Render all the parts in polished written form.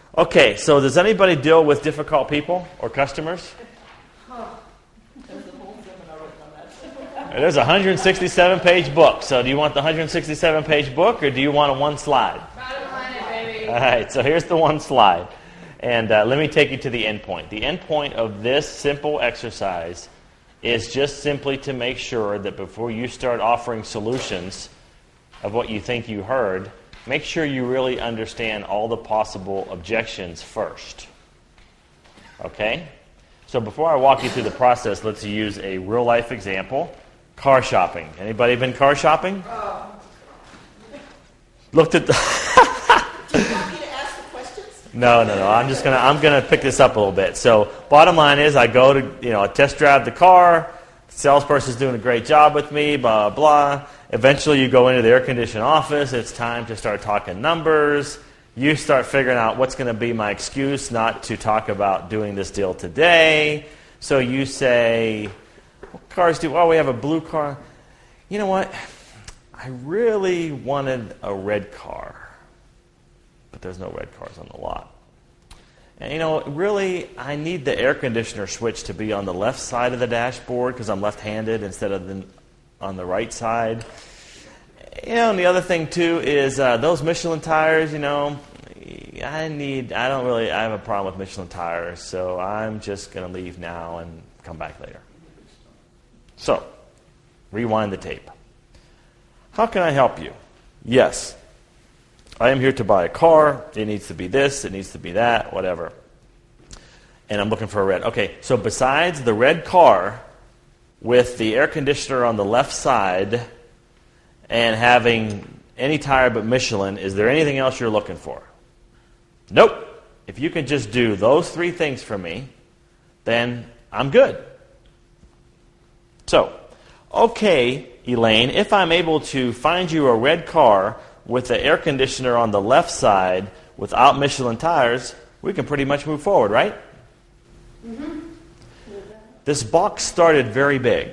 Okay, so does anybody deal with difficult people or customers? There's a 167-page book. So do you want the 167-page book or do you want a one slide? Bottom line it, baby. All right, so here's the one slide. And let me take you to the end point. The end point of this simple exercise is just simply to make sure that before you start offering solutions of what you think you heard, make sure you really understand all the possible objections first. Okay? So before I walk you through the process, let's use a real-life example. Car shopping. Anybody been car shopping? Looked at the... Do you want me to ask the questions? No. I'm gonna pick this up a little bit. So bottom line is I go to, I test drive the car. The salesperson's doing a great job with me, blah, blah. Eventually you go into the air-conditioned office. It's time to start talking numbers. You start figuring out what's going to be my excuse not to talk about doing this deal today. So you say, what cars do? Oh, we have a blue car. You know what? I really wanted a red car. But there's no red cars on the lot. And, really, I need the air conditioner switch to be on the left side of the dashboard because I'm left-handed instead of on the right side. And the other thing, too, is those Michelin tires, I have a problem with Michelin tires, so I'm just going to leave now and come back later. So, rewind the tape. How can I help you? Yes, I am here to buy a car. It needs to be this, it needs to be that, whatever. And I'm looking for a red. Okay, so besides the red car with the air conditioner on the left side and having any tire but Michelin, is there anything else you're looking for? Nope. If you can just do those three things for me, then I'm good. So, okay, Elaine, if I'm able to find you a red car with the air conditioner on the left side without Michelin tires, we can pretty much move forward, right? Mm-hmm. This box started very big.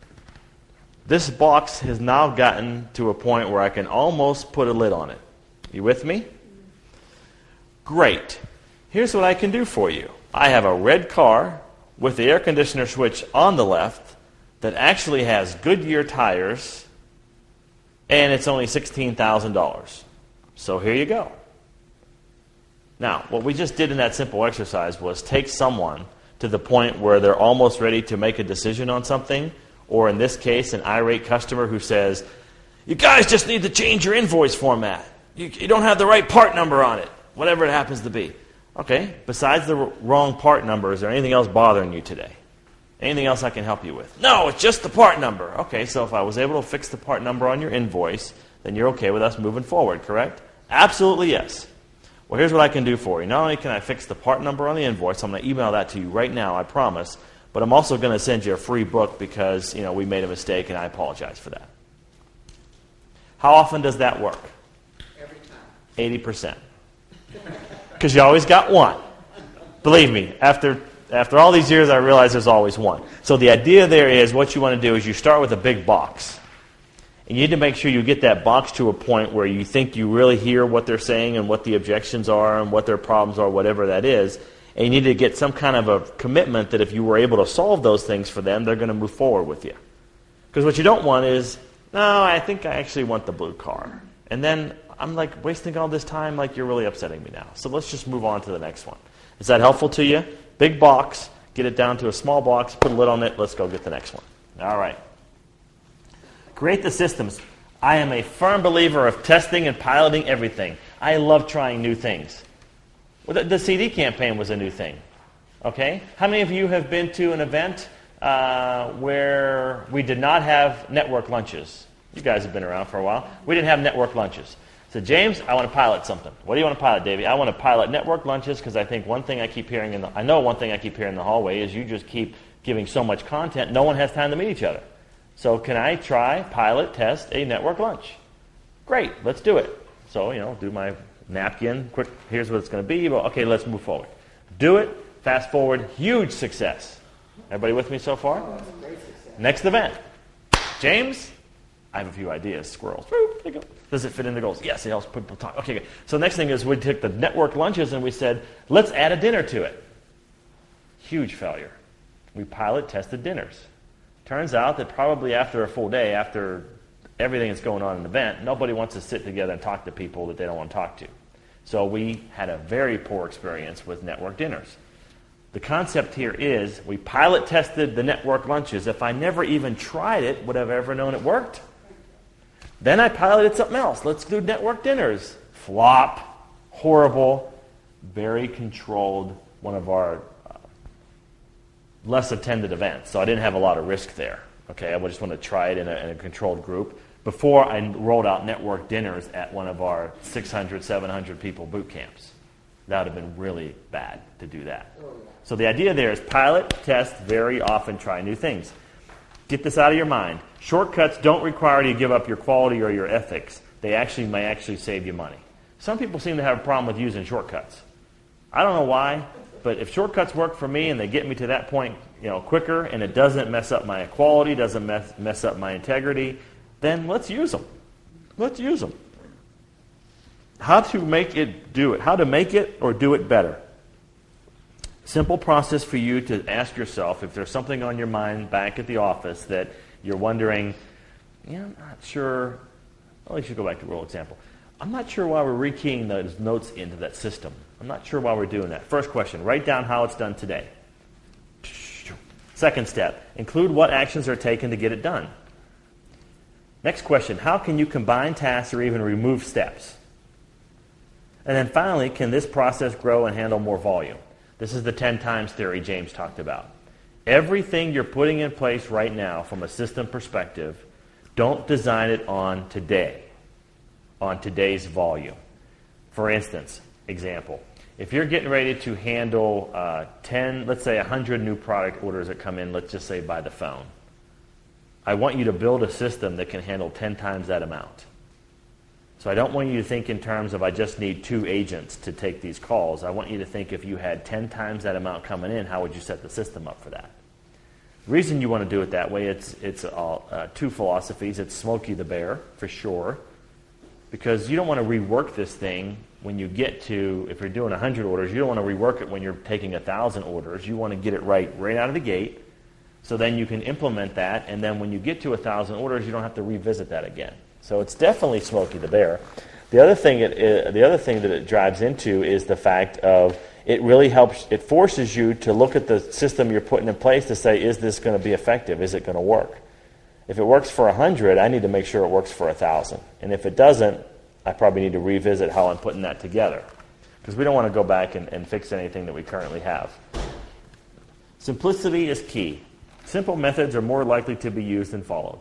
This box has now gotten to a point where I can almost put a lid on it. You with me? Great. Here's what I can do for you. I have a red car with the air conditioner switch on the left that actually has Goodyear tires, and it's only $16,000. So here you go. Now, what we just did in that simple exercise was take someone to the point where they're almost ready to make a decision on something, or in this case, an irate customer who says, you guys just need to change your invoice format. You don't have the right part number on it, whatever it happens to be. Okay, besides the wrong part number, is there anything else bothering you today? Anything else I can help you with? No, it's just the part number. Okay, so if I was able to fix the part number on your invoice, then you're okay with us moving forward, correct? Absolutely yes. Well, here's what I can do for you. Not only can I fix the part number on the invoice, I'm going to email that to you right now, I promise, but I'm also going to send you a free book because, we made a mistake and I apologize for that. How often does that work? Every time. 80%. Because you always got one. Believe me, after all these years, I realize there's always one. So the idea there is what you want to do is you start with a big box. And you need to make sure you get that box to a point where you think you really hear what they're saying and what the objections are and what their problems are, whatever that is. And you need to get some kind of a commitment that if you were able to solve those things for them, they're going to move forward with you. Because what you don't want is, no, I think I actually want the blue car. And then I'm like wasting all this time like you're really upsetting me now. So let's just move on to the next one. Is that helpful to you? Big box, get it down to a small box, put a lid on it, let's go get the next one. All right. Create the systems. I am a firm believer of testing and piloting everything. I love trying new things. Well, the CD campaign was a new thing. Okay? How many of you have been to an event where we did not have network lunches? You guys have been around for a while. We didn't have network lunches. So, James, I want to pilot something. What do you want to pilot, Davey? I want to pilot network lunches because I think one thing I keep hearing in the hallway is you just keep giving so much content, no one has time to meet each other. So can I try, pilot, test a network lunch? Great, let's do it. So, do my napkin, quick, here's what it's going to be. Well, okay, let's move forward. Do it, fast forward, huge success. Everybody with me so far? Oh, that's a great success. Next event. James, I have a few ideas, squirrels. Woo, there you go. Does it fit in the goals? Yes, it helps people talk. Okay, good. So the next thing is we took the network lunches and we said, let's add a dinner to it. Huge failure. We pilot tested dinners. Turns out that probably after a full day, after everything that's going on in the event, nobody wants to sit together and talk to people that they don't want to talk to. So we had a very poor experience with network dinners. The concept here is we pilot tested the network lunches. If I never even tried it, would I have ever known it worked? Then I piloted something else. Let's do network dinners. Flop. Horrible. Very controlled. One of our less attended events. So I didn't have a lot of risk there. Okay, I just wanted to try it in a controlled group before I rolled out network dinners at one of our 600, 700 people boot camps. That would have been really bad to do that. So the idea there is pilot, test, very often try new things. Get this out of your mind. Shortcuts don't require you to give up your quality or your ethics. They may actually save you money. Some people seem to have a problem with using shortcuts. I don't know why, but if shortcuts work for me and they get me to that point, quicker, and it doesn't mess up my quality, doesn't mess up my integrity, then let's use them. Let's use them. How to make it do it. How to make it or do it better. Simple process for you to ask yourself if there's something on your mind back at the office that you're wondering, I'm not sure. Well, you should go back to the real example. I'm not sure why we're rekeying those notes into that system. I'm not sure why we're doing that. First question, write down how it's done today. Second step, include what actions are taken to get it done. Next question, how can you combine tasks or even remove steps? And then finally, can this process grow and handle more volume? This is the 10 times theory James talked about. Everything you're putting in place right now from a system perspective, don't design it on today, on today's volume. For instance, example, if you're getting ready to handle 10, let's say 100 new product orders that come in, let's just say by the phone, I want you to build a system that can handle 10 times that amount. So I don't want you to think in terms of I just need 2 agents to take these calls. I want you to think if you had 10 times that amount coming in, how would you set the system up for that? The reason you want to do it that way, it's 2 philosophies. It's Smokey the Bear, for sure, because you don't want to rework this thing when you get to, if you're doing 100 orders, you don't want to rework it when you're taking 1,000 orders. You want to get it right out of the gate, so then you can implement that, and then when you get to 1,000 orders, you don't have to revisit that again. So it's definitely Smokey the Bear. The other thing that it drives into is the fact of it really helps, it forces you to look at the system you're putting in place to say, is this going to be effective? Is it going to work? If it works for 100, I need to make sure it works for 1,000. And if it doesn't, I probably need to revisit how I'm putting that together. Because we don't want to go back and fix anything that we currently have. Simplicity is key. Simple methods are more likely to be used and followed.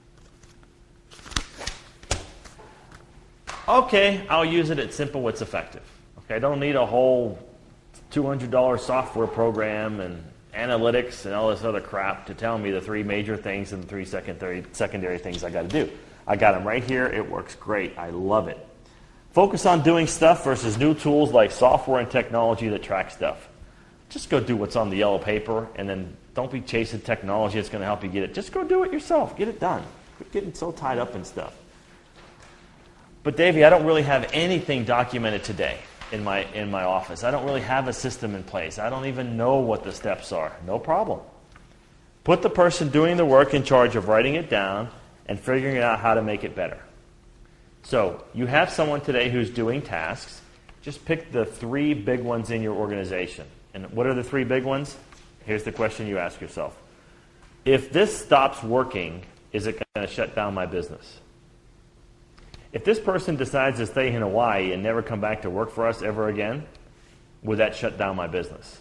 Okay, I'll use it at simple what's effective. Okay, I don't need a whole $200 software program and analytics and all this other crap to tell me the 3 major things and the 3 secondary things I got to do. I got them right here. It works great. I love it. Focus on doing stuff versus new tools like software and technology that track stuff. Just go do what's on the yellow paper, and then don't be chasing technology that's going to help you get it. Just go do it yourself. Get it done. Quit getting so tied up in stuff. But Davey, I don't really have anything documented today in my office. I don't really have a system in place. I don't even know what the steps are. No problem. Put the person doing the work in charge of writing it down and figuring out how to make it better. So you have someone today who's doing tasks. Just pick the 3 big ones in your organization. And what are the 3 big ones? Here's the question you ask yourself. If this stops working, is it going to shut down my business? If this person decides to stay in Hawaii and never come back to work for us ever again, would that shut down my business?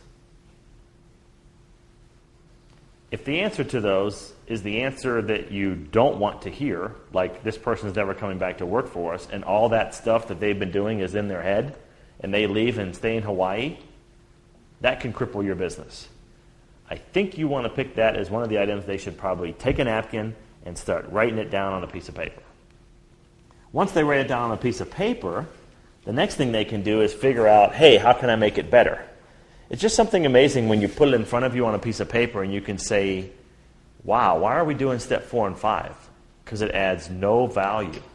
If the answer to those is the answer that you don't want to hear, like this person's never coming back to work for us, and all that stuff that they've been doing is in their head, and they leave and stay in Hawaii, that can cripple your business. I think you want to pick that as one of the items they should probably take a napkin and start writing it down on a piece of paper. Once they write it down on a piece of paper, the next thing they can do is figure out, hey, how can I make it better? It's just something amazing when you put it in front of you on a piece of paper and you can say, wow, why are we doing step 4 and 5? Because it adds no value.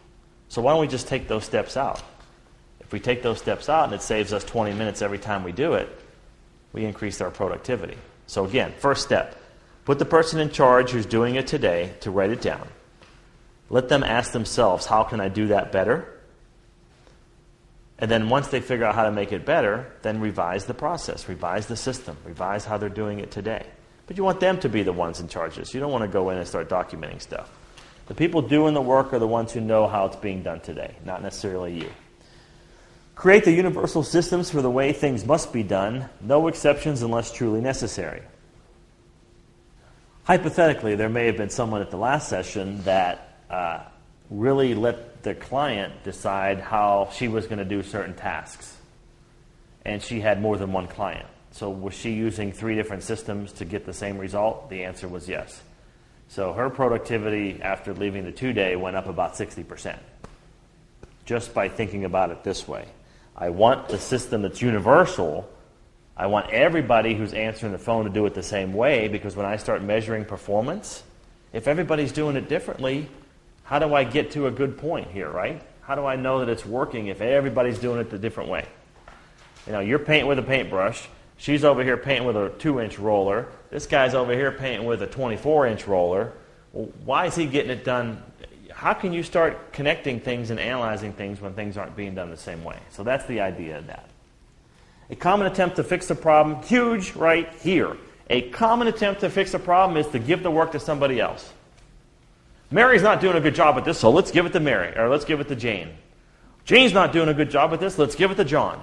So why don't we just take those steps out? If we take those steps out and it saves us 20 minutes every time we do it, we increase our productivity. So again, first step, put the person in charge who's doing it today to write it down. Let them ask themselves, how can I do that better? And then once they figure out how to make it better, then revise the process, revise the system, revise how they're doing it today. But you want them to be the ones in charge of this. You don't want to go in and start documenting stuff. The people doing the work are the ones who know how it's being done today, not necessarily you. Create the universal systems for the way things must be done, no exceptions unless truly necessary. Hypothetically, there may have been someone at the last session that really let the client decide how she was going to do certain tasks. And she had more than one client. So was she using 3 different systems to get the same result? The answer was yes. So her productivity after leaving the 2-day went up about 60%. Just by thinking about it this way. I want the system that's universal. I want everybody who's answering the phone to do it the same way, because when I start measuring performance, if everybody's doing it differently, how do I get to a good point here, right? How do I know that it's working if everybody's doing it the different way? You know, you're painting with a paintbrush. She's over here painting with a 2-inch roller. This guy's over here painting with a 24-inch roller. Well, why is he getting it done? How can you start connecting things and analyzing things when things aren't being done the same way? So that's the idea of that. A common attempt to fix a problem, huge right here. A common attempt to fix a problem is to give the work to somebody else. Mary's not doing a good job at this, so let's give it to Mary, or let's give it to Jane. Jane's not doing a good job at this, let's give it to John.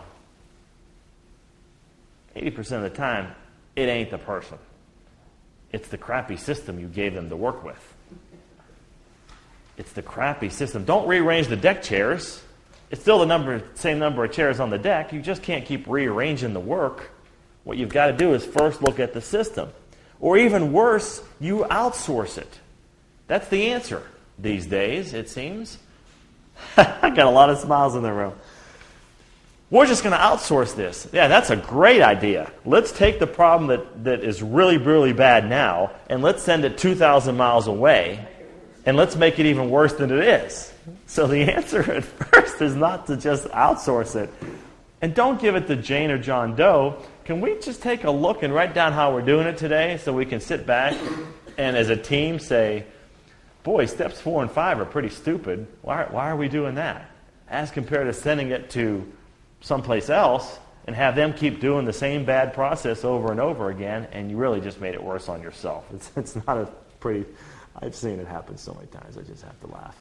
80% of the time, it ain't the person. It's the crappy system you gave them to work with. It's the crappy system. Don't rearrange the deck chairs. It's still the same number of chairs on the deck. You just can't keep rearranging the work. What you've got to do is first look at the system. Or even worse, you outsource it. That's the answer these days, it seems. I got a lot of smiles in the room. We're just going to outsource this. Yeah, that's a great idea. Let's take the problem that is really, really bad now, and let's send it 2,000 miles away, and let's make it even worse than it is. So the answer at first is not to just outsource it. And don't give it to Jane or John Doe. Can we just take a look and write down how we're doing it today so we can sit back and as a team say, boy, steps 4 and 5 are pretty stupid. Why are we doing that? As compared to sending it to someplace else and have them keep doing the same bad process over and over again, and you really just made it worse on yourself. It's not a pretty... I've seen it happen so many times, I just have to laugh.